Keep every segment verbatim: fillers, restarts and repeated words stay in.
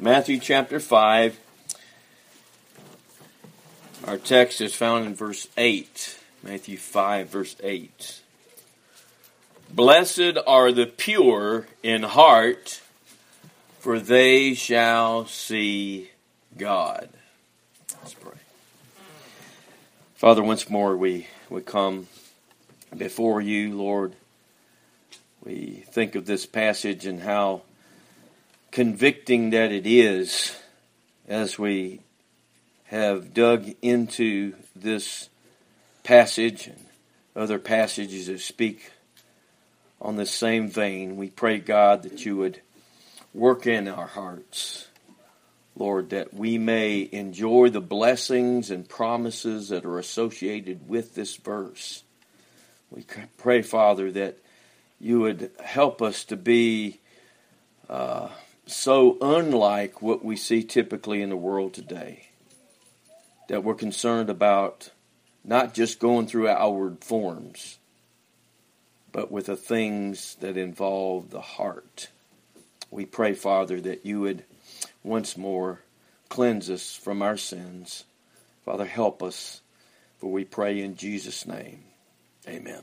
Matthew chapter five. Our text is found in verse eight. Matthew five, verse eight. Blessed are the pure in heart, for they shall see God. Let's pray. Father, once more we, we come before you, Lord. We think of this passage and how convicting that it is as we have dug into this passage and other passages that speak on the same vein. We pray, God, that you would work in our hearts, Lord, that we may enjoy the blessings and promises that are associated with this verse. We pray, Father, that you would help us to be uh, so unlike what we see typically in the world today, that we're concerned about not just going through outward forms, but with the things that involve the heart. We pray, Father, that you would once more cleanse us from our sins. Father, help us, for we pray in Jesus' name. Amen.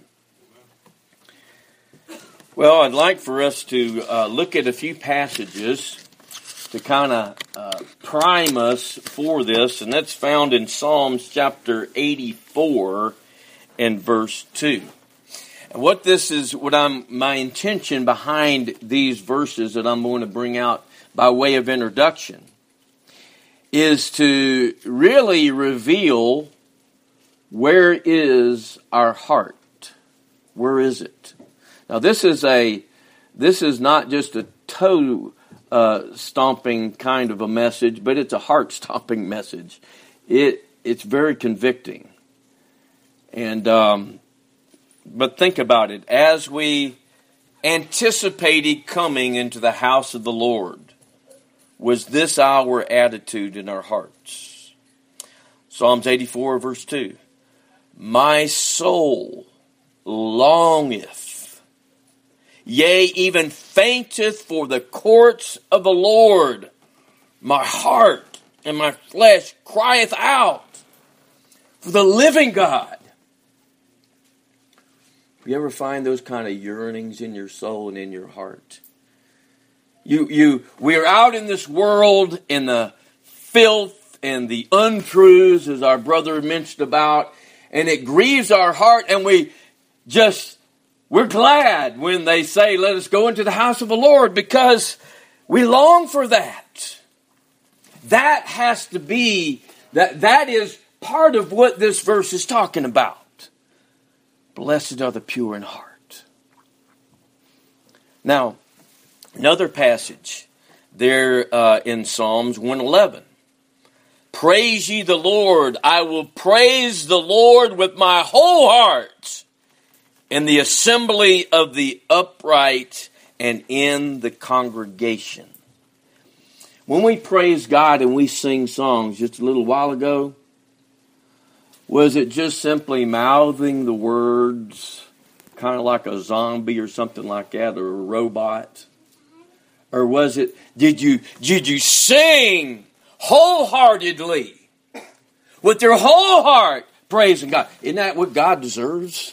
Well, I'd like for us to uh, look at a few passages to kind of uh, prime us for this, and that's found in Psalms chapter eighty-four and verse two. And what this is, what I'm, my intention behind these verses that I'm going to bring out by way of introduction is to really reveal where is our heart. Where is it? Now, this is a, this is not just a toe uh, stomping kind of a message, but it's a heart stomping message. It, it's very convicting. And, um, but think about it. As we anticipated coming into the house of the Lord, was this our attitude in our hearts? Psalms eighty-four, verse two. My soul longeth, yea, even fainteth for the courts of the Lord. My heart and my flesh crieth out for the living God. You ever find those kind of yearnings in your soul and in your heart? You, you, we are out in this world in the filth and the untruths, as our brother mentioned about, and it grieves our heart, and we just, we're glad when they say, let us go into the house of the Lord, because we long for that. That has to be, that, that is part of what this verse is talking about. Blessed are the pure in heart. Now, another passage there uh, in Psalms one eleven. Praise ye the Lord. I will praise the Lord with my whole heart in the assembly of the upright and in the congregation. When we praise God and we sing songs just a little while ago, was it just simply mouthing the words, kind of like a zombie or something like that, or a robot? Or was it, did you, did you sing wholeheartedly, with your whole heart, praising God? Isn't that what God deserves?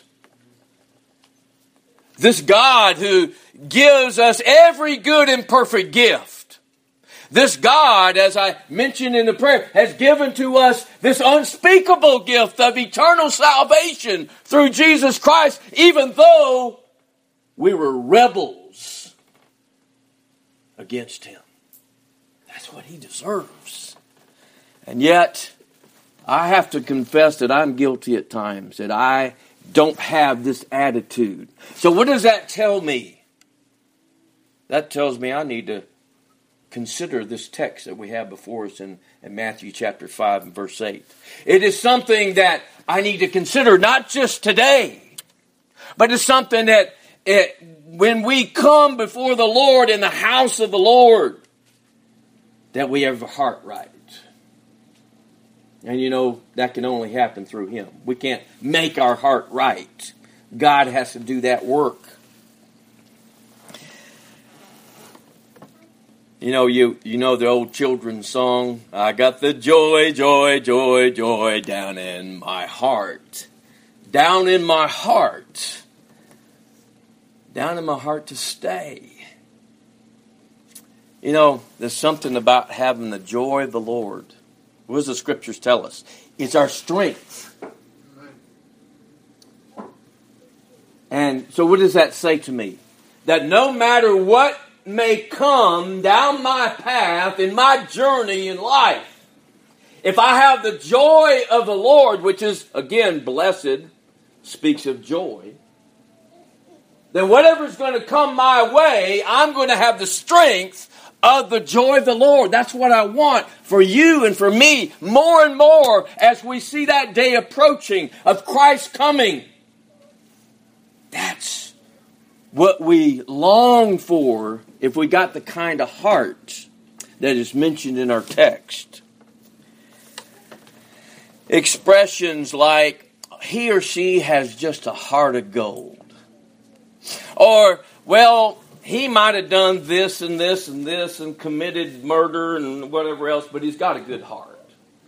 This God who gives us every good and perfect gift. This God, as I mentioned in the prayer, has given to us this unspeakable gift of eternal salvation through Jesus Christ, even though we were rebels against Him. That's what He deserves. And yet, I have to confess that I'm guilty at times, that I don't have this attitude. So what does that tell me? That tells me I need to consider this text that we have before us in, in Matthew chapter five and verse eight. It is something that I need to consider not just today, but it's something that it, when we come before the Lord in the house of the Lord, that we have a heart right. And you know, that can only happen through Him. We can't make our heart right. God has to do that work. You know, you you know the old children's song, I got the joy, joy, joy, joy down in my heart. Down in my heart. Down in my heart to stay. You know, there's something about having the joy of the Lord. What does the Scriptures tell us? It's our strength. And so what does that say to me? That no matter what may come down my path in my journey in life, if I have the joy of the Lord, which is, again, blessed, speaks of joy, then whatever's going to come my way, I'm going to have the strength of the joy of the Lord. That's what I want for you and for me more and more as we see that day approaching of Christ coming. That's what we long for if we got the kind of heart that is mentioned in our text. Expressions like, he or she has just a heart of gold. Or, well, he might have done this and this and this and committed murder and whatever else, but he's got a good heart.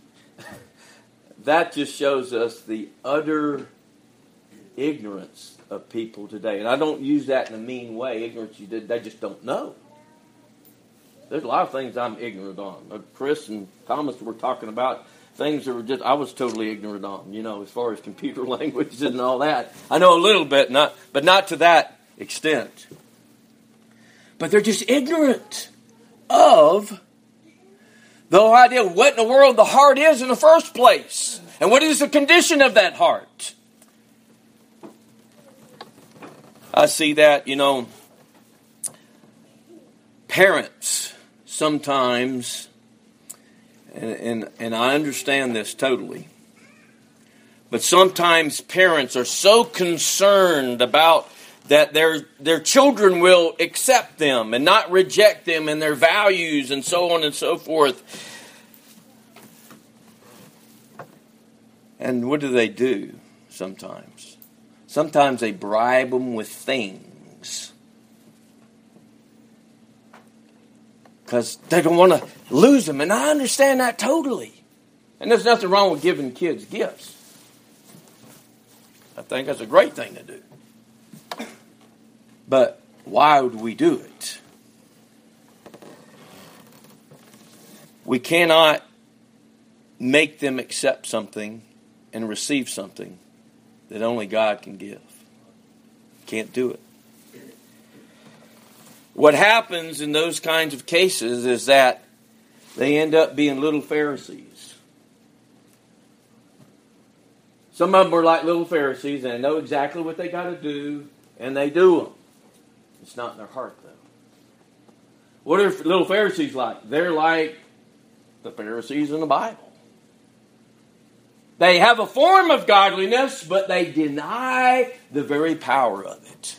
That just shows us the utter ignorance of people today. And I don't use that in a mean way. Ignorance, you did, they just don't know. There's a lot of things I'm ignorant on. Chris and Thomas were talking about things that were just, I was totally ignorant on, you know, as far as computer languages and all that. I know a little bit, not, but not to that extent. But they're just ignorant of the whole idea of what in the world the heart is in the first place. And what is the condition of that heart? I see that, you know, parents sometimes, and, and, and I understand this totally, but sometimes parents are so concerned about that their their children will accept them and not reject them and their values and so on and so forth. And what do they do sometimes? Sometimes they bribe them with things because they don't want to lose them. And I understand that totally. And there's nothing wrong with giving kids gifts. I think that's a great thing to do. But why would we do it? We cannot make them accept something and receive something that only God can give. Can't do it. What happens in those kinds of cases is that they end up being little Pharisees. Some of them are like little Pharisees and they know exactly what they got to do and they do them. It's not in their heart though. What are little Pharisees like? They're like the Pharisees in the Bible. They have a form of godliness, but they deny the very power of it.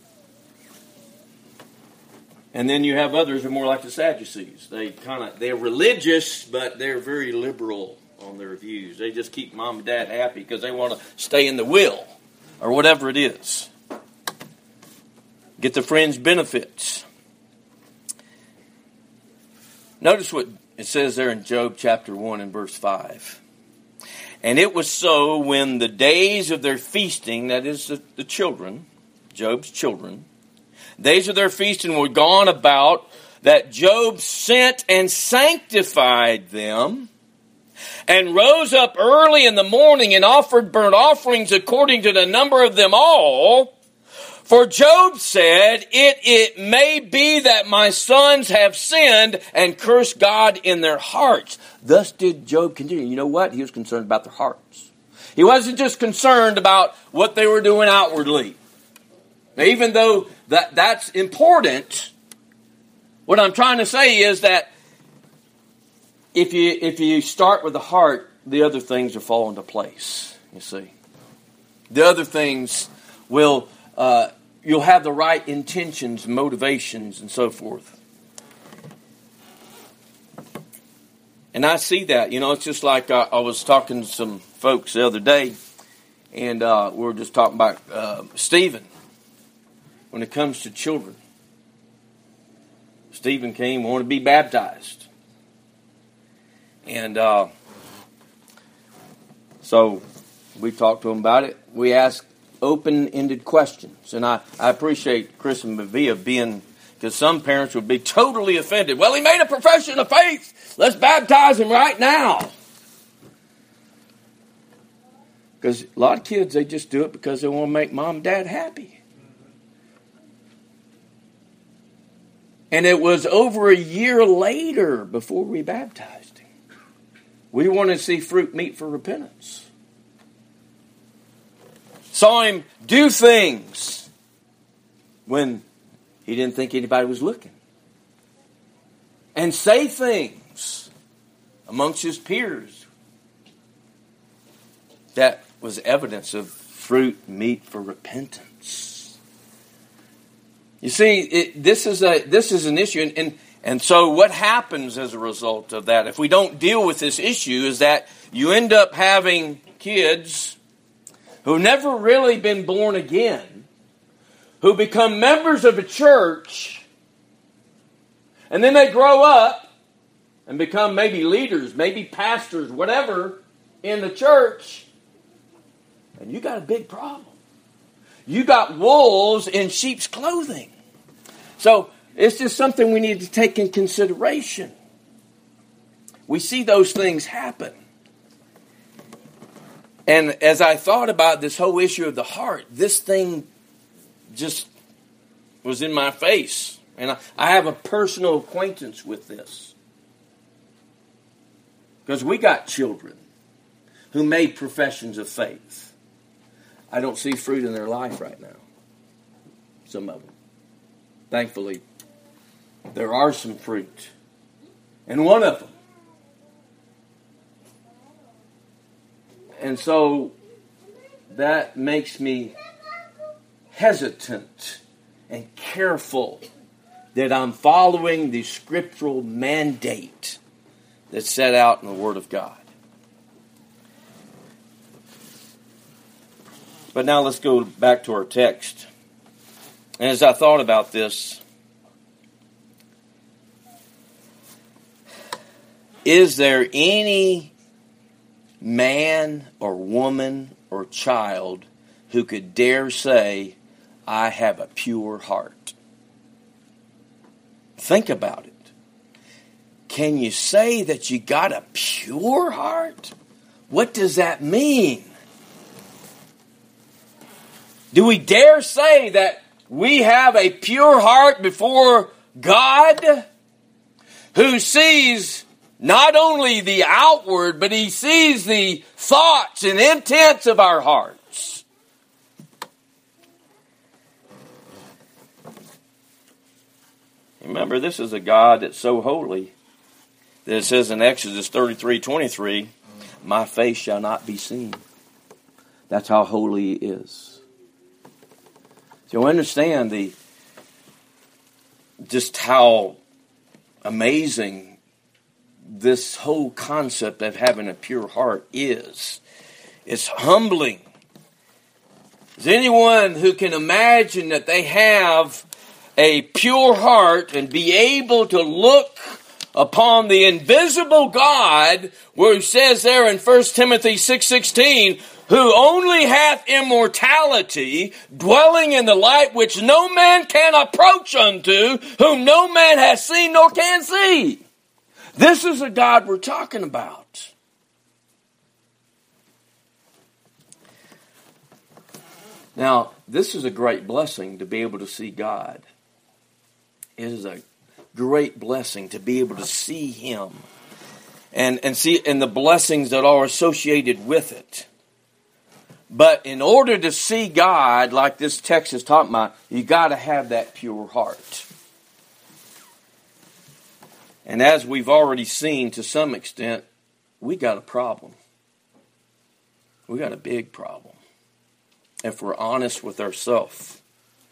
And then you have others who are more like the Sadducees. They kind of they're religious, but they're very liberal on their views. They just keep mom and dad happy because they want to stay in the will or whatever it is. Get the fringe benefits. Notice what it says there in Job chapter one and verse five. And it was so when the days of their feasting, that is the, the children, Job's children, days of their feasting were gone about, that Job sent and sanctified them, and rose up early in the morning and offered burnt offerings according to the number of them all. For Job said, it, it may be that my sons have sinned and cursed God in their hearts. Thus did Job continue. You know what? He was concerned about their hearts. He wasn't just concerned about what they were doing outwardly. Now, even though that, that's important, what I'm trying to say is that if you if you start with the heart, the other things will fall into place. You see, the other things will uh, you'll have the right intentions, motivations, and so forth. And I see that. You know, it's just like I, I was talking to some folks the other day, and uh, we were just talking about uh, Stephen. When it comes to children, Stephen came, wanted to be baptized. And uh, so we talked to him about it. We asked open-ended questions. And I, I appreciate Chris and Mavia being, because some parents would be totally offended. Well, he made a profession of faith. Let's baptize him right now. Because a lot of kids, they just do it because they want to make mom and dad happy. And it was over a year later before we baptized him. We wanted to see fruit meet for repentance. Saw him do things when he didn't think anybody was looking. And say things amongst his peers that was evidence of fruit meet for repentance. You see, it, this is a this is an issue, and, and and so what happens as a result of that, if we don't deal with this issue, is that you end up having kids who've never really been born again, who become members of a church, and then they grow up and become maybe leaders, maybe pastors, whatever, in the church, and you got a big problem. You got wolves in sheep's clothing. So it's just something we need to take in consideration. We see those things happen. And as I thought about this whole issue of the heart, this thing just was in my face. And I, I have a personal acquaintance with this. Because we got children who made professions of faith. I don't see fruit in their life right now. Some of them. Thankfully, there are some fruit. And one of them. And so that makes me hesitant and careful that I'm following the scriptural mandate that's set out in the Word of God. But now let's go back to our text. And as I thought about this, is there any man or woman or child who could dare say, I have a pure heart? Think about it. Can you say that you got a pure heart? What does that mean? Do we dare say that we have a pure heart before God, who sees not only the outward, but He sees the thoughts and intents of our hearts? Remember, this is a God that's so holy that it says in Exodus thirty-three twenty-three, my face shall not be seen. That's how holy He is. So understand the just how amazing this whole concept of having a pure heart is. It's humbling. Is anyone who can imagine that they have a pure heart and be able to look upon the invisible God, where it says there in First Timothy six sixteen, who only hath immortality, dwelling in the light which no man can approach unto, whom no man has seen nor can see? This is the God we're talking about. Now, this is a great blessing to be able to see God. It is a great blessing to be able to see Him and, and see and the blessings that are associated with it. But in order to see God, like this text is talking about, you got to have that pure heart. And as we've already seen to some extent, we got a problem. We got a big problem, if we're honest with ourselves.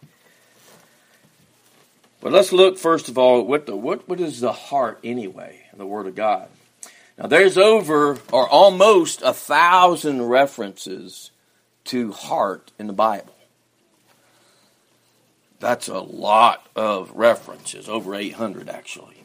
But let's look first of all at what the what what is the heart anyway in the Word of God. Now there's over or almost a thousand references to heart in the Bible. That's a lot of references, over eight hundred actually.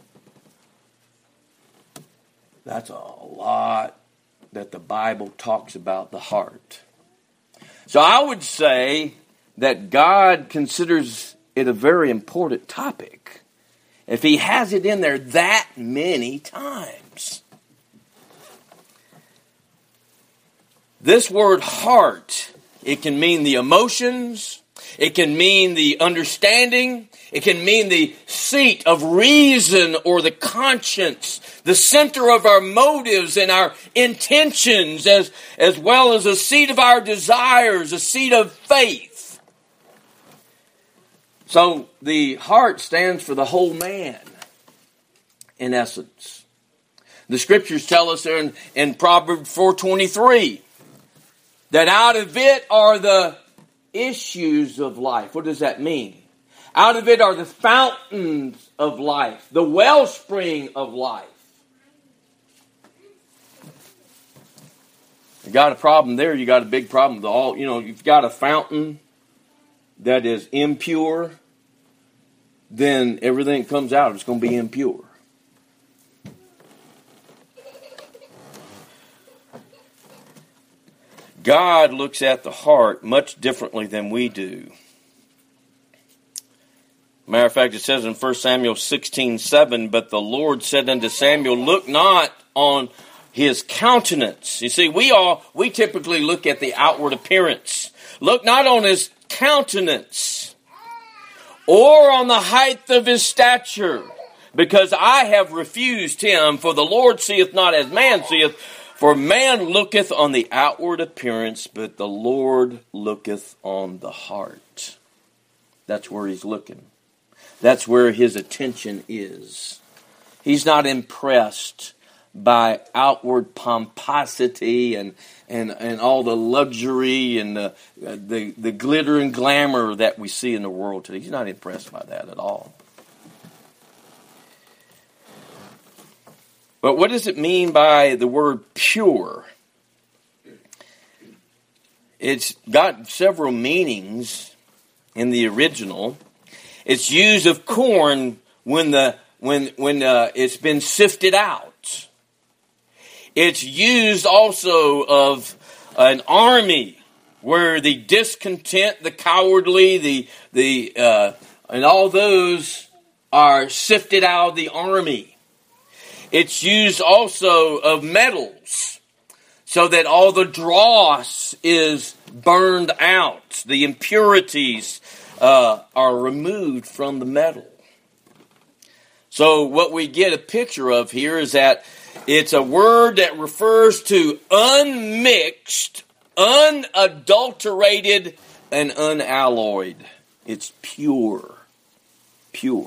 That's a lot that the Bible talks about the heart. So I would say that God considers it a very important topic if He has it in there that many times. This word heart, it can mean the emotions, it can mean the understanding, it can mean the seat of reason or the conscience, the center of our motives and our intentions, as, as well as a seat of our desires, a seat of faith. So the heart stands for the whole man, in essence. The scriptures tell us there in, in Proverbs four twenty-three that out of it are the issues of life. What does that mean? Out of it are the fountains of life, the wellspring of life. You got a problem there, you got a big problem with all, you know, you've got a fountain that is impure, then everything that comes out is going to be impure. God looks at the heart much differently than we do. Matter of fact, it says in First Samuel sixteen seven, but the Lord said unto Samuel, look not on his countenance. You see, we all, we typically look at the outward appearance. Look not on his countenance or on the height of his stature, because I have refused him, for the Lord seeth not as man seeth. For man looketh on the outward appearance, but the Lord looketh on the heart. That's where He's looking. That's where His attention is. He's not impressed by outward pomposity and and, and all the luxury and the, the, the glitter and glamour that we see in the world today. He's not impressed by that at all. But what does it mean by the word pure? It's got several meanings in the original. It's used of corn when the when when uh, it's been sifted out. It's used also of an army where the discontent, the cowardly, the the uh, and all those are sifted out of the army. It's used also of metals, so that all the dross is burned out. The impurities uh, are removed from the metal. So what we get a picture of here is that it's a word that refers to unmixed, unadulterated, and unalloyed. It's pure. Pure.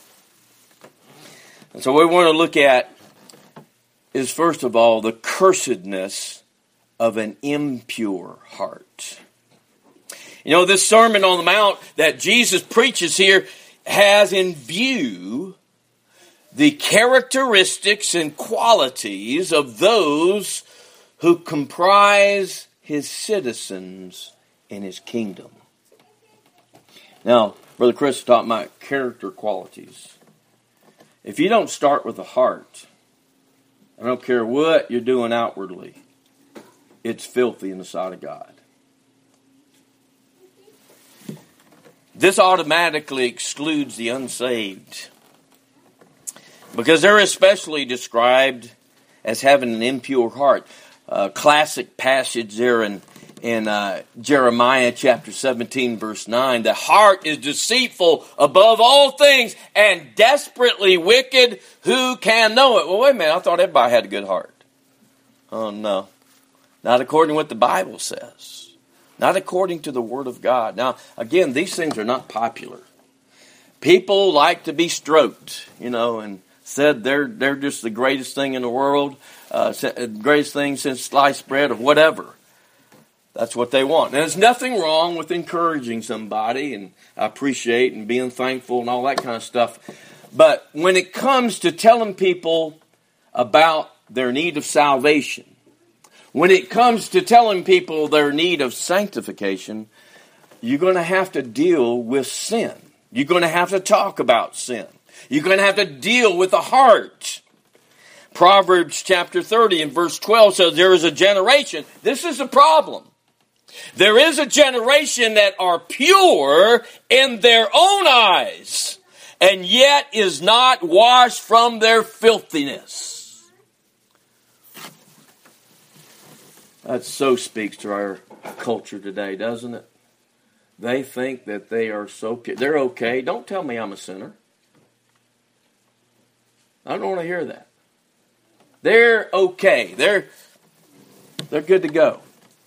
And so what we want to look at is, first of all, the cursedness of an impure heart. You know, this Sermon on the Mount that Jesus preaches here has in view the characteristics and qualities of those who comprise His citizens in His kingdom. Now, Brother Chris taught my character qualities. If you don't start with the heart, I don't care what you're doing outwardly, it's filthy in the sight of God. This automatically excludes the unsaved, because they're especially described as having an impure heart. A classic passage there in In uh, Jeremiah chapter seventeen, verse nine, the heart is deceitful above all things and desperately wicked. Who can know it? Well, wait a minute. I thought everybody had a good heart. Oh, no. Not according to what the Bible says. Not according to the Word of God. Now, again, these things are not popular. People like to be stroked, you know, and said they're they're just the greatest thing in the world, uh, greatest thing since sliced bread or whatever. That's what they want. Now, there's nothing wrong with encouraging somebody, and I appreciate and being thankful and all that kind of stuff. But when it comes to telling people about their need of salvation, when it comes to telling people their need of sanctification, you're going to have to deal with sin. You're going to have to talk about sin. You're going to have to deal with the heart. Proverbs chapter thirty and verse twelve says there is a generation. This is the problem. There is a generation that are pure in their own eyes, and yet is not washed from their filthiness. That so speaks to our culture today, doesn't it? They think that they are so pure. They're okay. Don't tell me I'm a sinner. I don't want to hear that. They're okay. They're, they're good to go.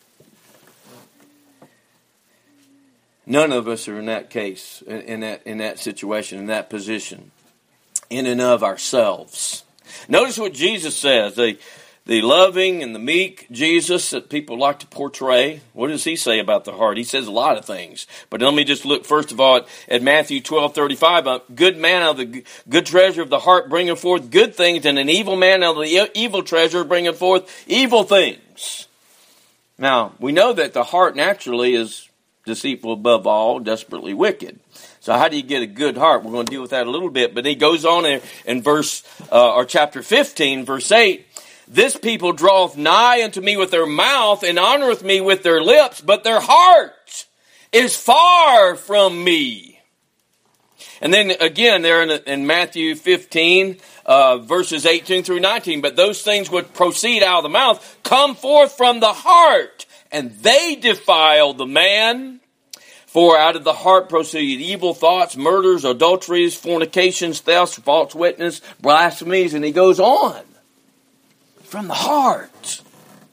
None of us are in that case, in that in that situation, in that position, in and of ourselves. Notice what Jesus says. The, the loving and the meek Jesus that people like to portray. What does he say about the heart? He says a lot of things. But let me just look first of all at, at Matthew twelve thirty-five. A good man out of the good treasure of the heart bringeth forth good things, and an evil man out of the evil treasure bringeth forth evil things. Now, we know that the heart naturally is deceitful above all, desperately wicked. So how do you get a good heart? We're going to deal with that a little bit. But he goes on in, in verse, uh, or chapter fifteen, verse eight. This people draweth nigh unto me with their mouth, and honoreth me with their lips, but their heart is far from me. And then again, there in, in Matthew fifteen, uh, verses eighteen through nineteen. But those things which proceed out of the mouth come forth from the heart, and they defile the man. For out of the heart proceed evil thoughts, murders, adulteries, fornications, thefts, false witness, blasphemies, and he goes on. From the heart.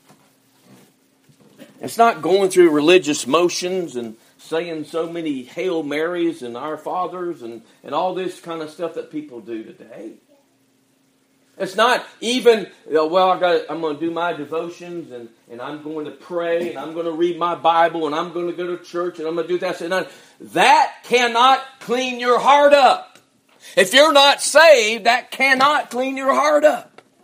It's not going through religious motions and saying so many Hail Marys and Our Fathers and, and all this kind of stuff that people do today. It's not even, well, I got, I'm going to do my devotions and, and I'm going to pray and I'm going to read my Bible and I'm going to go to church and I'm going to do that. And that cannot clean your heart up. If you're not saved, that cannot clean your heart up.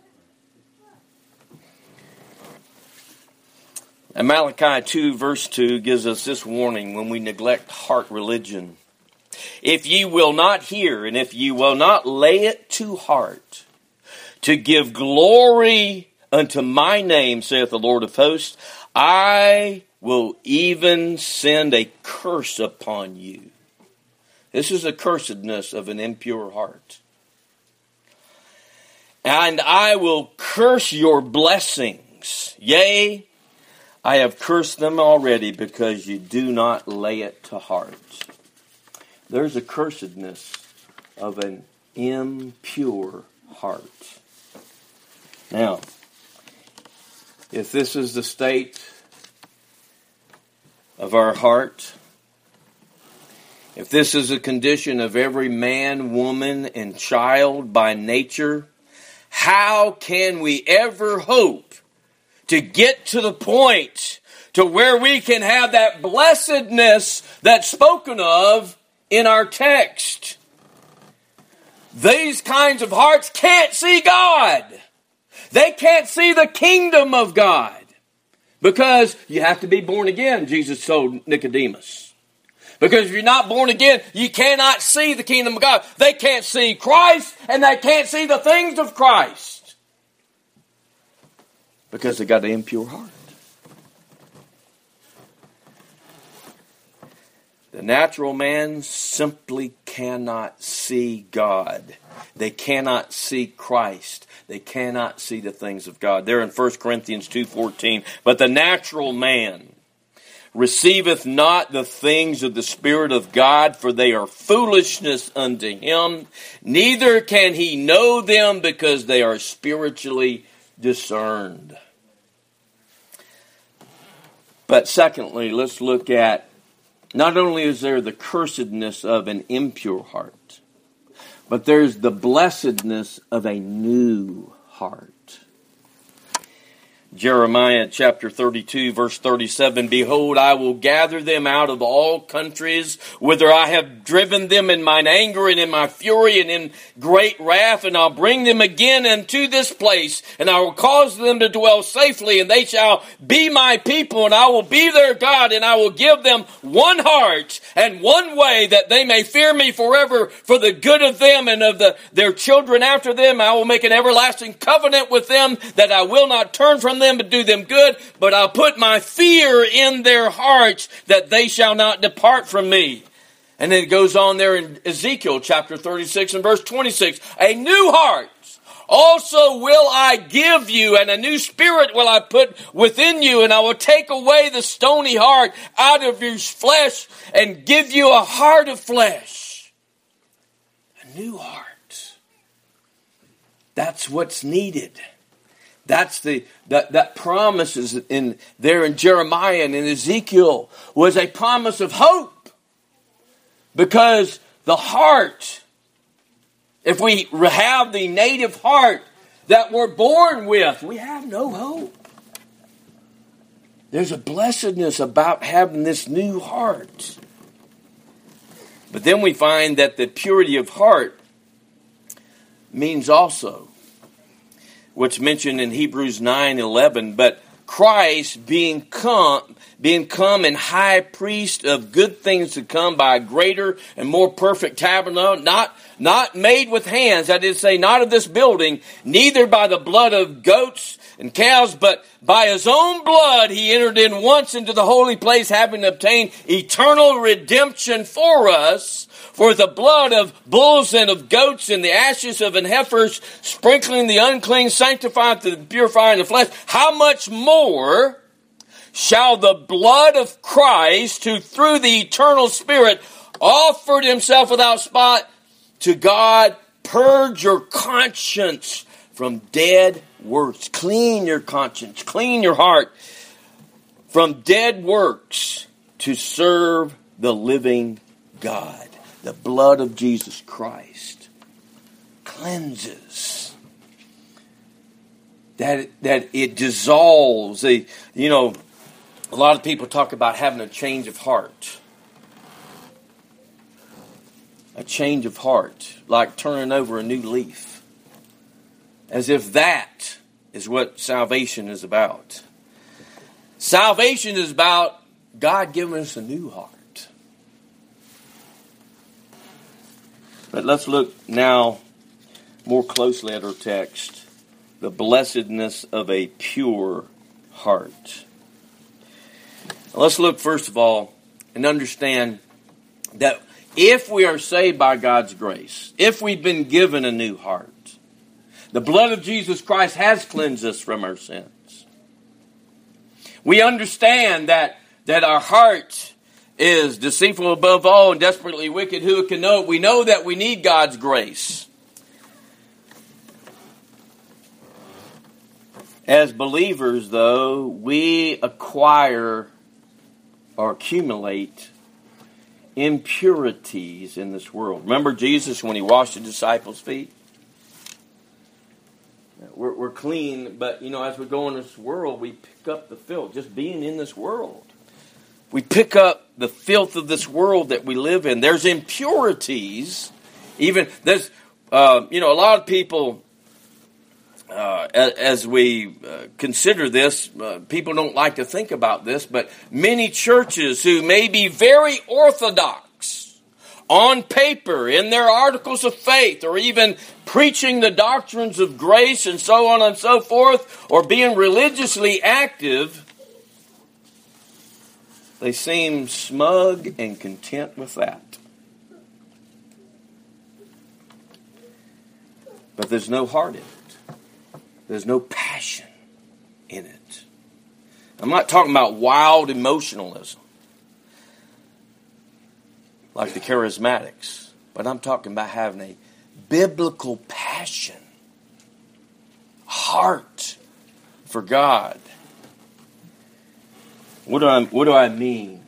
And Malachi two verse two gives us this warning when we neglect heart religion. If ye will not hear, and if ye will not lay it to heart, to give glory unto my name, saith the Lord of hosts, I will even send a curse upon you. This is the cursedness of an impure heart. And I will curse your blessings. Yea, I have cursed them already because you do not lay it to heart. There's a cursedness of an impure heart. Now, if this is the state of our heart, if this is a condition of every man, woman, and child by nature, how can we ever hope to get to the point to where we can have that blessedness that's spoken of in our text? These kinds of hearts can't see God. They can't see the kingdom of God. Because you have to be born again, Jesus told Nicodemus. Because if you're not born again, you cannot see the kingdom of God. They can't see Christ, and they can't see the things of Christ. Because they got an impure heart. The natural man simply cannot see God. They cannot see Christ. They cannot see the things of God. There in First Corinthians two fourteen. But the natural man receiveth not the things of the Spirit of God, for they are foolishness unto him. Neither can he know them, because they are spiritually discerned. But secondly, let's look at, not only is there the cursedness of an impure heart, but there's the blessedness of a new heart. Jeremiah chapter thirty-two, verse thirty-seven, behold, I will gather them out of all countries, whither I have driven them in mine anger and in my fury and in great wrath, and I'll bring them again into this place, and I will cause them to dwell safely, and they shall be my people, and I will be their God, and I will give them one heart and one way, that they may fear me forever for the good of them and of the, their children after them. I will make an everlasting covenant with them, that I will not turn from them, but do them good, but I'll put my fear in their hearts, that they shall not depart from me. And then it goes on there in Ezekiel chapter thirty-six and verse twenty-six, a new heart also will I give you, and a new spirit will I put within you, and I will take away the stony heart out of your flesh and give you a heart of flesh. A new heart. That's what's needed. That's the that that promise is in there in Jeremiah and in Ezekiel was a promise of hope, because the heart, if we have the native heart that we're born with, we have no hope. There's a blessedness about having this new heart. But then we find that the purity of heart means also what's mentioned in Hebrews nine eleven, but Christ being come, being come and high priest of good things to come by a greater and more perfect tabernacle, not, not made with hands, that is to say, not of this building, neither by the blood of goats and cows, but by his own blood he entered in once into the holy place, having obtained eternal redemption for us. For the blood of bulls and of goats and the ashes of an heifers, sprinkling the unclean, sanctifying the purifying the flesh, how much more shall the blood of Christ, who through the eternal Spirit offered himself without spot to God, purge your conscience from dead works. Clean your conscience, clean your heart from dead works to serve the living God. The blood of Jesus Christ cleanses. That, that it dissolves. A, you know, a lot of people talk about having a change of heart. A change of heart. Like turning over a new leaf. As if that is what salvation is about. Salvation is about God giving us a new heart. But let's look now more closely at our text. The blessedness of a pure heart. Let's look first of all and understand that if we are saved by God's grace, if we've been given a new heart, the blood of Jesus Christ has cleansed us from our sins. We understand that, that our heart is deceitful above all and desperately wicked. Who can know it? We know that we need God's grace. As believers, though, we acquire or accumulate impurities in this world. Remember Jesus when he washed the disciples' feet? We're, we're clean, but you know, as we go in this world, we pick up the filth. Just being in this world, we pick up the filth of this world that we live in. There's impurities. Even there's, uh, you know, a lot of people, uh, as, as we uh, consider this, uh, people don't like to think about this, but many churches who may be very orthodox on paper in their articles of faith, or even preaching the doctrines of grace and so on and so forth, or being religiously active, they seem smug and content with that. But there's no heart in it. There's no passion in it. I'm not talking about wild emotionalism like the charismatics, but I'm talking about having a biblical passion, heart for God. What do I, what do I mean?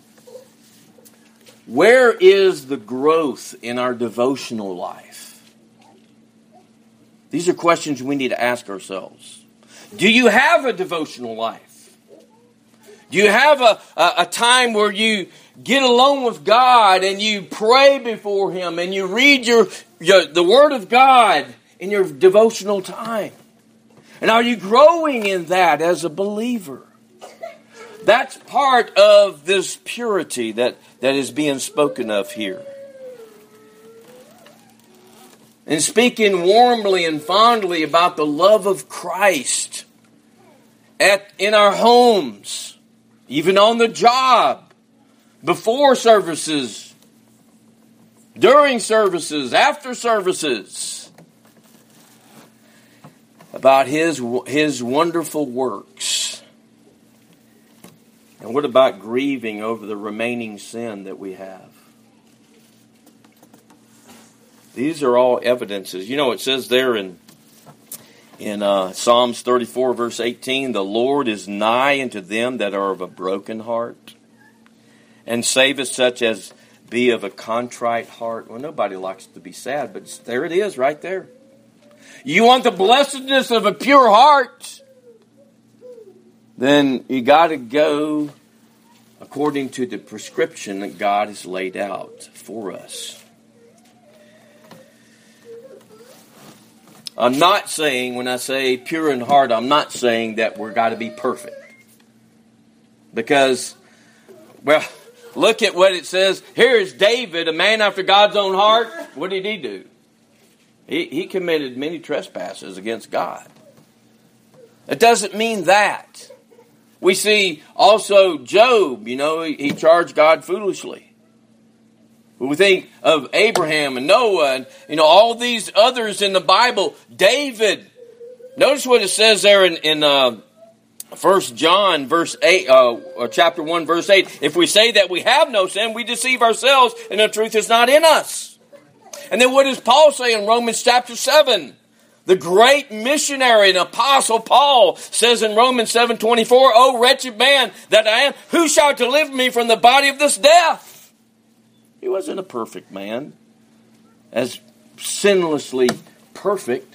Where is the growth in our devotional life? These are questions we need to ask ourselves. Do you have a devotional life? Do you have a, a, a time where you get alone with God and you pray before Him and you read your, your the Word of God in your devotional time? And are you growing in that as a believer? That's part of this purity that, that is being spoken of here. And speaking warmly and fondly about the love of Christ at in our homes, even on the job, before services, during services, after services, about His, His wonderful works. And what about grieving over the remaining sin that we have? These are all evidences. You know, it says there in in uh, Psalms thirty-four, verse eighteen, the Lord is nigh unto them that are of a broken heart, and saveth such as be of a contrite heart. Well, nobody likes to be sad, but there it is right there. You want the blessedness of a pure heart? Then you got to go according to the prescription that God has laid out for us. I'm not saying, when I say pure in heart, I'm not saying that we're got to be perfect. Because, well, look at what it says. Here is David, a man after God's own heart. What did he do? He, he committed many trespasses against God. It doesn't mean that. We see also Job, you know, he, he charged God foolishly. We think of Abraham and Noah and, you know, all these others in the Bible. David. Notice what it says there in, in uh, First John verse eight, uh, or chapter one, verse eight. If we say that we have no sin, we deceive ourselves and the truth is not in us. And then what does Paul say in Romans chapter seven? The great missionary and apostle Paul says in Romans seven twenty-four, O wretched man that I am, who shall deliver me from the body of this death? He wasn't a perfect man, as sinlessly perfect.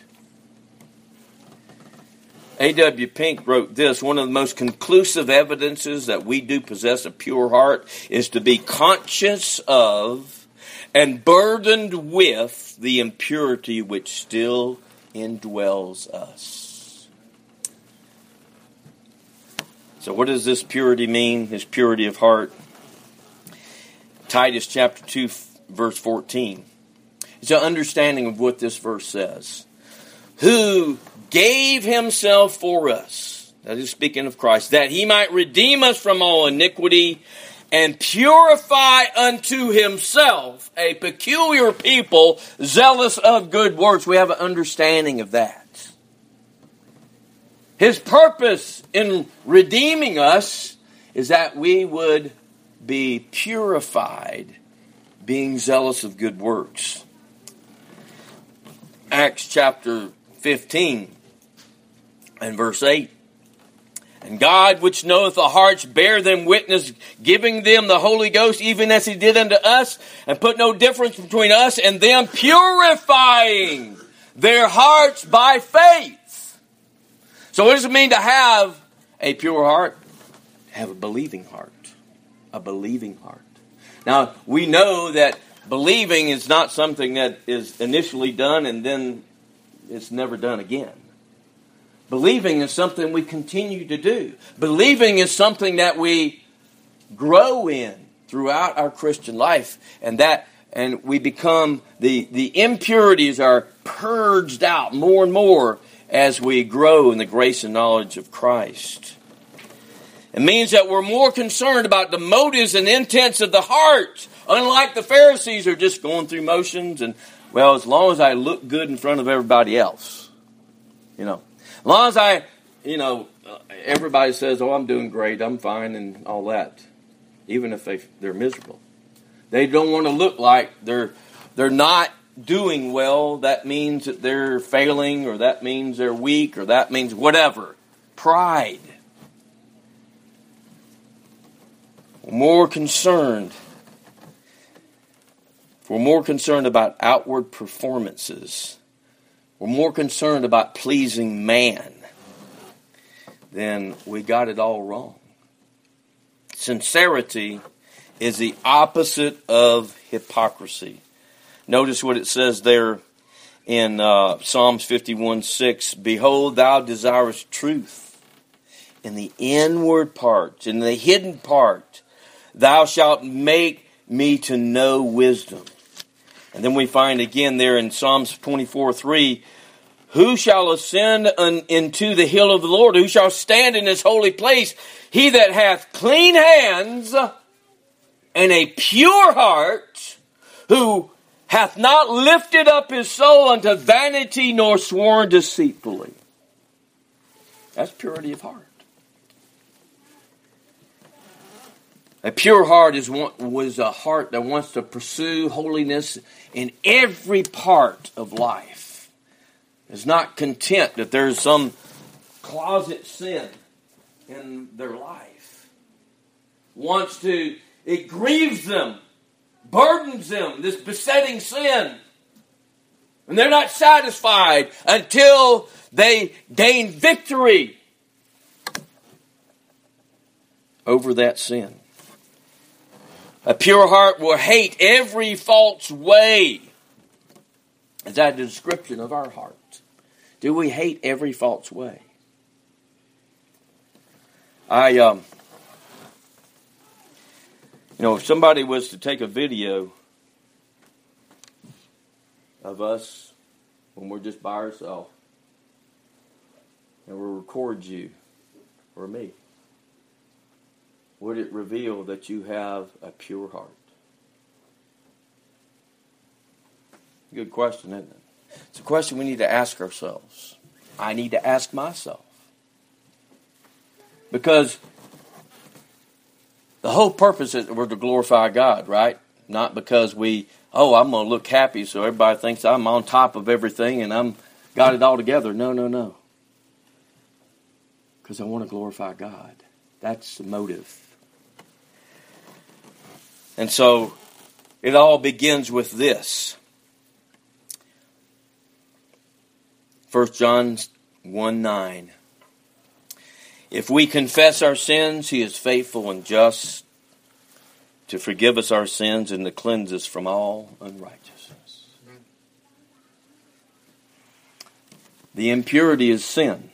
A W Pink wrote this, one of the most conclusive evidences that we do possess a pure heart is to be conscious of and burdened with the impurity which still indwells us. So what does this purity mean, this purity of heart? Titus chapter two, verse fourteen. It's an understanding of what this verse says. Who gave himself for us, that is speaking of Christ, that he might redeem us from all iniquity and purify unto himself a peculiar people zealous of good works. We have an understanding of that. His purpose in redeeming us is that we would be purified, being zealous of good works. Acts chapter fifteen and verse eight. And God, which knoweth the hearts, bear them witness, giving them the Holy Ghost, even as He did unto us, and put no difference between us and them, purifying their hearts by faith. So what does it mean to have a pure heart? Have a believing heart. A believing heart. Now, we know that believing is not something that is initially done and then it's never done again. Believing is something we continue to do. Believing is something that we grow in throughout our Christian life, and that and we become the the impurities are purged out more and more as we grow in the grace and knowledge of Christ. It means that we're more concerned about the motives and intents of the heart. Unlike the Pharisees who are just going through motions and, well, as long as I look good in front of everybody else. You know, as long as I, you know, everybody says, oh, I'm doing great, I'm fine and all that. Even if they, they're miserable. They don't want to look like they're they're not doing well. That means that they're failing, or that means they're weak, or that means whatever. Pride. More concerned. We're more concerned about outward performances. We're more concerned about pleasing man then we got it all wrong. Sincerity is the opposite of hypocrisy. Notice what it says there in uh, Psalms fifty-one six. Behold, thou desirest truth in the inward part, in the hidden part. Thou shalt make me to know wisdom. And then we find again there in Psalms twenty-four three, who shall ascend un, into the hill of the Lord? Who shall stand in his holy place? He that hath clean hands and a pure heart, who hath not lifted up his soul unto vanity, nor sworn deceitfully. That's purity of heart. A pure heart is one, was a heart that wants to pursue holiness in every part of life. Is not content that there's some closet sin in their life. Wants to, it grieves them, burdens them, this besetting sin. And they're not satisfied until they gain victory over that sin. A pure heart will hate every false way. Is that a description of our heart? Do we hate every false way? I, um, you know, if somebody was to take a video of us when we're just by ourselves, and we'll record you or me, would it reveal that you have a pure heart? Good question, isn't it? It's a question we need to ask ourselves. I need to ask myself. Because the whole purpose is we're to glorify God, right? Not because we, oh, I'm going to look happy so everybody thinks I'm on top of everything and I'm got it all together. No, no, no. Because I want to glorify God. That's the motive. And so it all begins with this. First John one nine. If we confess our sins, he is faithful and just to forgive us our sins and to cleanse us from all unrighteousness. The impurity is sin.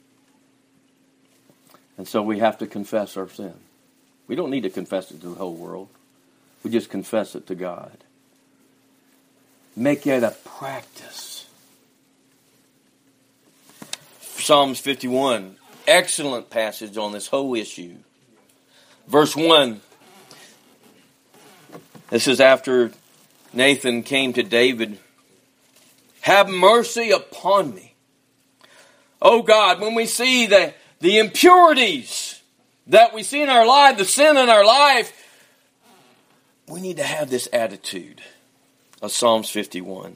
And so we have to confess our sin. We don't need to confess it to the whole world. We just confess it to God. Make it a practice. Psalms fifty-one, excellent passage on this whole issue. Verse one, this is after Nathan came to David. Have mercy upon me. Oh God, when we see the, the impurities that we see in our life, the sin in our life, we need to have this attitude of Psalms fifty-one.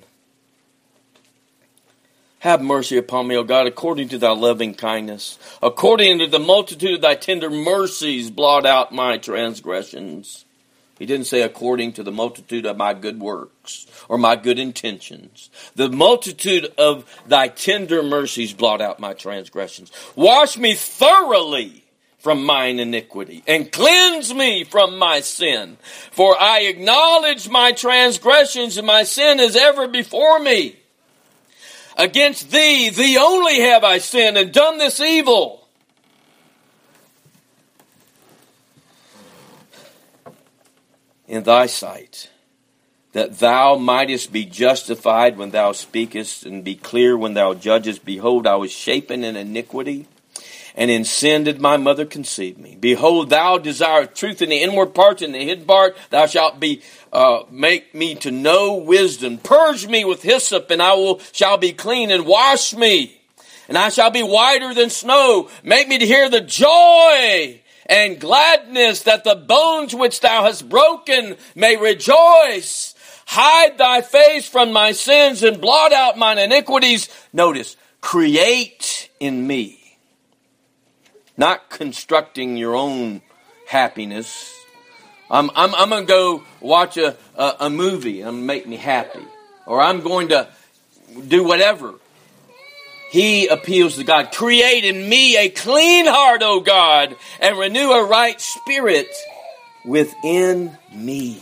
Have mercy upon me, O God, according to thy loving kindness. According to the multitude of thy tender mercies, blot out my transgressions. He didn't say according to the multitude of my good works or my good intentions. The multitude of thy tender mercies, blot out my transgressions. Wash me thoroughly from mine iniquity, and cleanse me from my sin. For I acknowledge my transgressions, and my sin is ever before me. Against thee, thee only have I sinned, and done this evil. In thy sight, that thou mightest be justified when thou speakest, and be clear when thou judgest. Behold, I was shapen in iniquity, and in sin did my mother conceive me. Behold, thou desirest truth in the inward parts, and the hidden part thou shalt be uh, make me to know wisdom. Purge me with hyssop, and I will shall be clean, and wash me, and I shall be whiter than snow. Make me to hear the joy and gladness, that the bones which thou hast broken may rejoice. Hide thy face from my sins, and blot out mine iniquities. Notice, create in me. Not constructing your own happiness. I'm I'm I'm going to go watch a, a a movie and make me happy, or I'm going to do whatever. he appeals to God. Create in me a clean heart, O God, and renew a right spirit within me.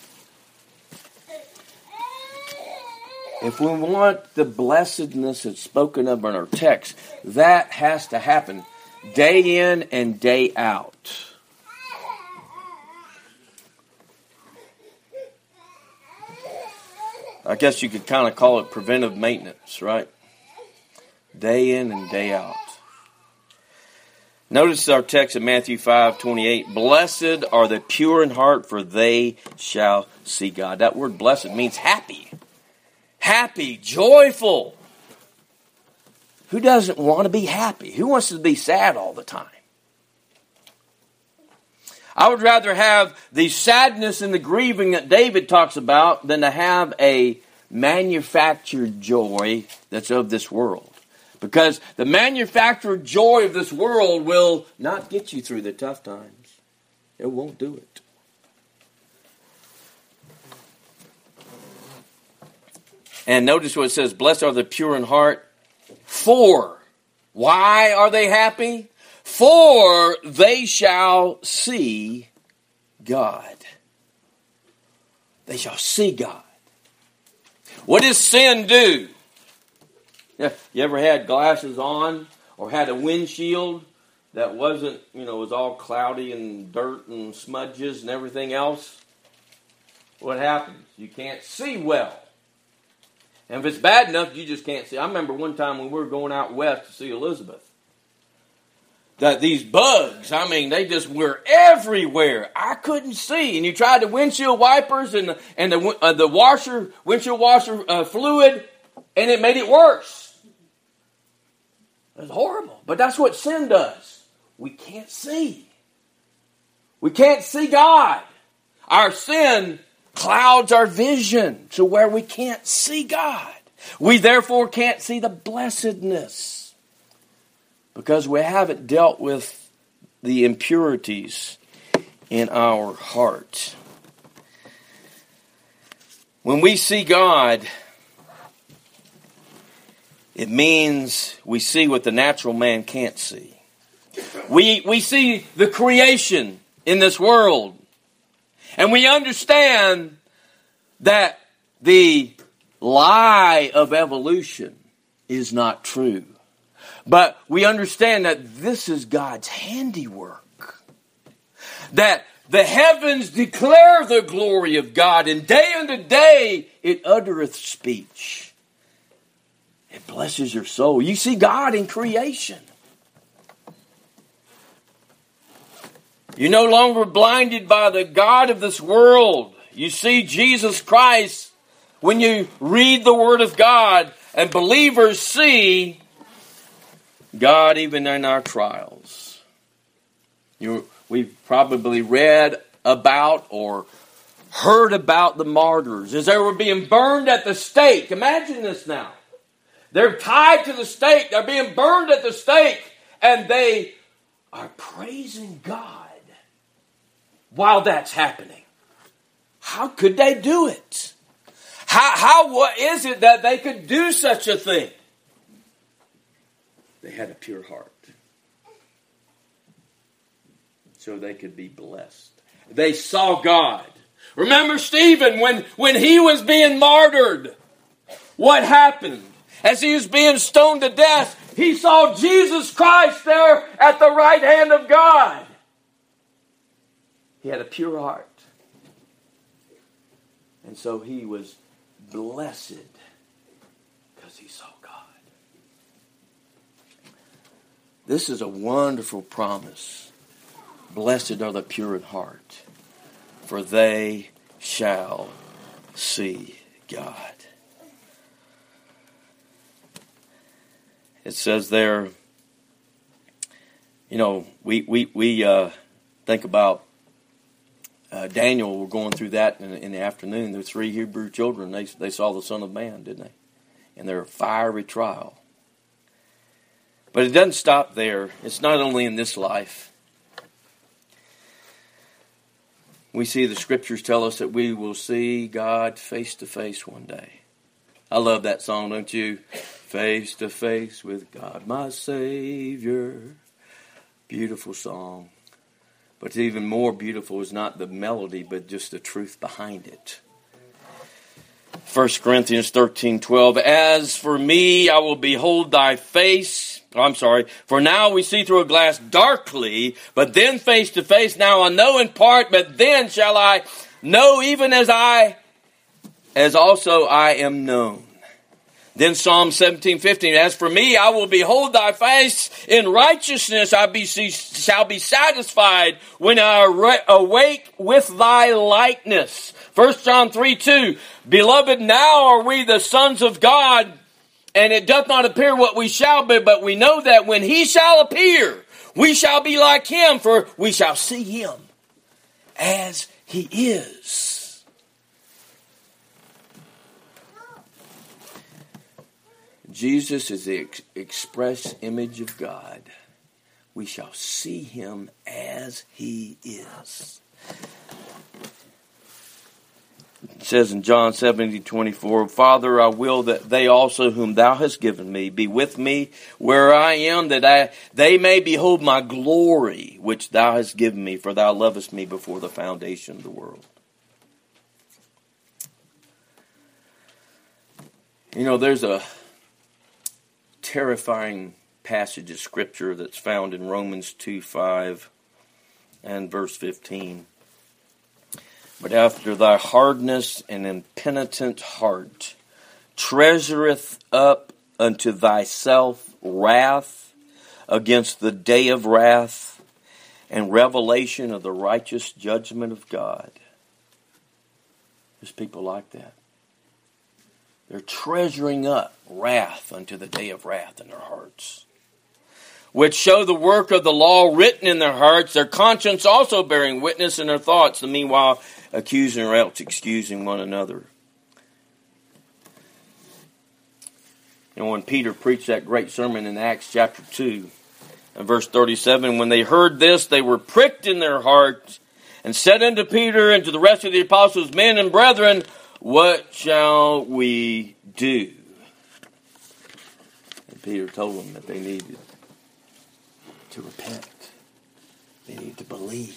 If we want the blessedness that's spoken of in our text, that has to happen day in and day out. I guess you could kind of call it preventive maintenance, right? Day in and day out. Notice our text in Matthew five twenty-eight. Blessed are the pure in heart, for they shall see God. That word blessed means happy. Happy, joyful. Who doesn't want to be happy? Who wants to be sad all the time? I would rather have the sadness and the grieving that David talks about than to have a manufactured joy that's of this world. Because the manufactured joy of this world will not get you through the tough times. It won't do it. And notice what it says, blessed are the pure in heart. For, why are they happy? For they shall see God. They shall see God. What does sin do? You ever had glasses on or had a windshield that wasn't, you know, was all cloudy and dirt and smudges and everything else? What happens? You can't see well. And if it's bad enough, you just can't see. I remember one time when we were going out west to see Elizabeth, that these bugs, I mean, they just were everywhere. I couldn't see. And you tried the windshield wipers and the, and the, uh, the washer, windshield washer uh, fluid, and it made it worse. It was horrible. But that's what sin does. We can't see. We can't see God. Our sin clouds our vision to where we can't see God. We therefore can't see the blessedness because we haven't dealt with the impurities in our heart. When we see God, it means we see what the natural man can't see. We, we see the creation in this world. And we understand that the lie of evolution is not true. But we understand that this is God's handiwork. That the heavens declare the glory of God, and day unto day it uttereth speech. It blesses your soul. You see God in creation. You're no longer blinded by the God of this world. You see Jesus Christ when you read the Word of God, and believers see God even in our trials. You, we've probably read about or heard about the martyrs as they were being burned at the stake. Imagine this now. They're tied to the stake. They're being burned at the stake. And they are praising God while that's happening. How could they do it? How, how what is it that they could do such a thing? They had a pure heart. So they could be blessed. They saw God. Remember Stephen, when, when he was being martyred, what happened? As he was being stoned to death, he saw Jesus Christ there at the right hand of God. He had a pure heart. And so he was blessed because he saw God. This is a wonderful promise. Blessed are the pure in heart, for they shall see God. It says there, you know, we we we uh, think about uh, Daniel. We're going through that in, in the afternoon. The three Hebrew children, they they saw the Son of Man, didn't they? In their fiery trial. But it doesn't stop there. It's not only in this life. We see the Scriptures tell us that we will see God face to face one day. I love that song, don't you? Face to face with God, my Savior. Beautiful song. But even more beautiful is not the melody, but just the truth behind it. First Corinthians thirteen twelve. As for me, I will behold thy face. Oh, I'm sorry. For now we see through a glass darkly, but then face to face. Now I know in part, but then shall I know even as I, as also I am known. Then Psalm seventeen fifteen. As for me, I will behold thy face. In righteousness I be, shall be satisfied when I awake with thy likeness. First John three two. Beloved, now are we the sons of God, and it doth not appear what we shall be, but we know that when he shall appear, we shall be like him, for we shall see him as he is. Jesus is the ex- express image of God. We shall see him as he is. It says in John seventeen twenty-four, Father, I will that they also whom thou hast given me be with me where I am, that I, they may behold my glory, which thou hast given me, for thou lovest me before the foundation of the world. You know, there's a terrifying passage of Scripture that's found in Romans two five and verse fifteen. But after thy hardness and impenitent heart treasureth up unto thyself wrath against the day of wrath and revelation of the righteous judgment of God. There's people like that. They're treasuring up wrath unto the day of wrath in their hearts, which show the work of the law written in their hearts, their conscience also bearing witness in their thoughts, the meanwhile accusing or else excusing one another. And when Peter preached that great sermon in Acts chapter two, and verse thirty-seven, when they heard this, they were pricked in their hearts, and said unto Peter and to the rest of the apostles, Men and brethren, what shall we do? And Peter told them that they needed to repent. They need to believe.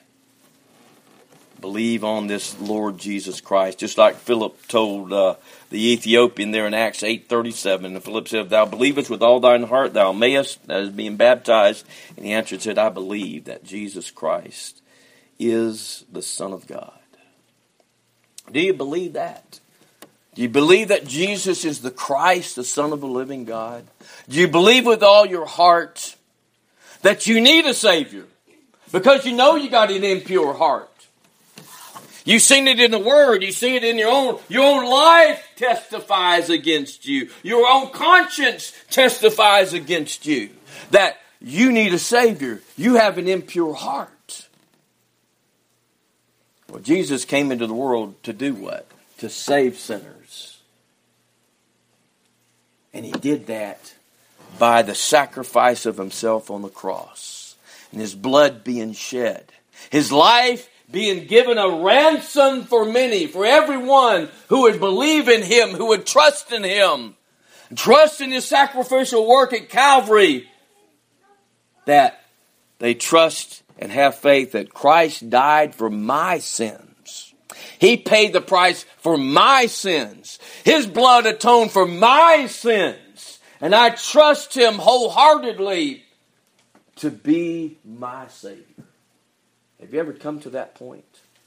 Believe on this Lord Jesus Christ. Just like Philip told uh, the Ethiopian there in Acts eight thirty-seven. And Philip said, If thou believest with all thine heart, thou mayest, that is being baptized. And he answered and said, I believe that Jesus Christ is the Son of God. Do you believe that? Do you believe that Jesus is the Christ, the Son of the living God? Do you believe with all your heart that you need a Savior? Because you know you got an impure heart. You've seen it in the Word. You see it in your own, your own life testifies against you. Your own conscience testifies against you. That you need a Savior. You have an impure heart. Well, Jesus came into the world to do what? To save sinners. And he did that by the sacrifice of himself on the cross. And his blood being shed. His life being given a ransom for many, for everyone who would believe in him, who would trust in him, trust in his sacrificial work at Calvary, that they trust and have faith that Christ died for my sins. He paid the price for my sins. His blood atoned for my sins. And I trust him wholeheartedly to be my Savior. Have you ever come to that point?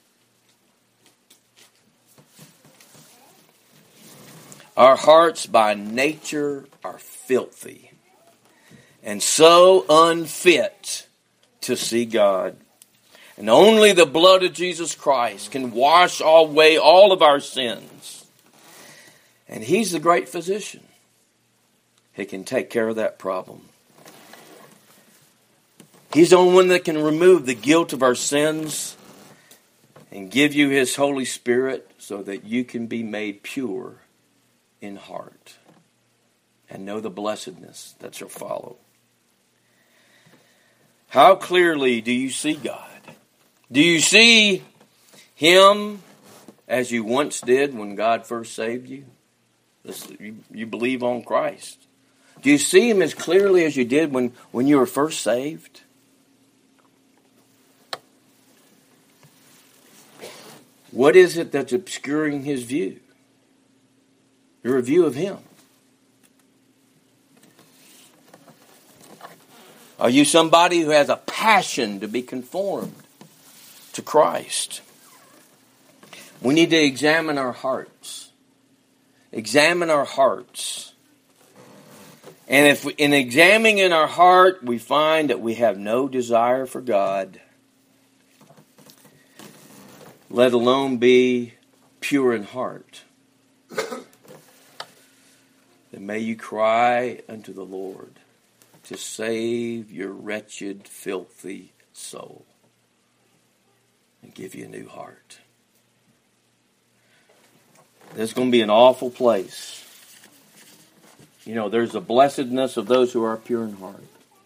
Our hearts by nature are filthy and so unfit to see God. And only the blood of Jesus Christ can wash away all of our sins. And he's the great physician. He can take care of that problem. He's the only one that can remove the guilt of our sins and give you his Holy Spirit so that you can be made pure in heart and know the blessedness that shall follow. How clearly do you see God? Do you see him as you once did when God first saved you? You, you believe on Christ. Do you see Him as clearly as you did when, when you were first saved? What is it that's obscuring His view? Your view of Him. Are you somebody who has a passion to be conformed to Christ? We need to examine our hearts. Examine our hearts. And if we, in examining our heart we find that we have no desire for God, let alone be pure in heart, then may you cry unto the Lord to save your wretched, filthy soul and give you a new heart. This is going to be an awful place. You know, there's the blessedness of those who are pure in heart.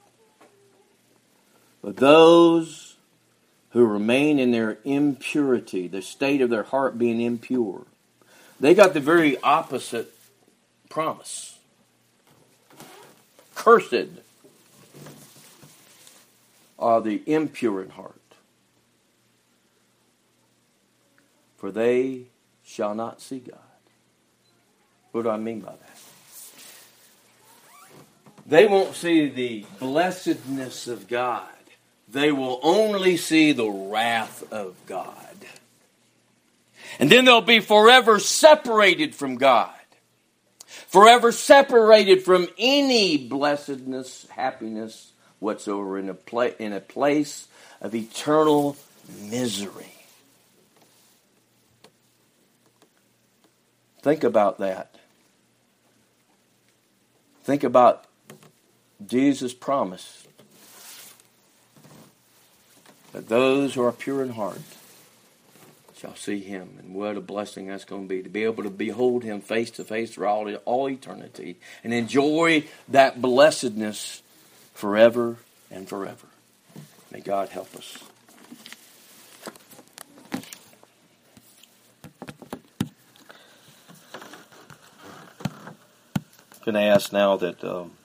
But those who remain in their impurity, the state of their heart being impure, they got the very opposite promise. Cursed are the impure in heart, for they shall not see God. What do I mean by that? They won't see the blessedness of God. They will only see the wrath of God. And then they'll be forever separated from God. Forever separated from any blessedness, happiness whatsoever, in a, pla- in a place of eternal misery. Think about that. Think about Jesus' promise that those who are pure in heart shall see Him. And what a blessing that's going to be, to be able to behold Him face to face for all, all eternity and enjoy that blessedness forever and forever. May God help us. I'm going to ask now that um,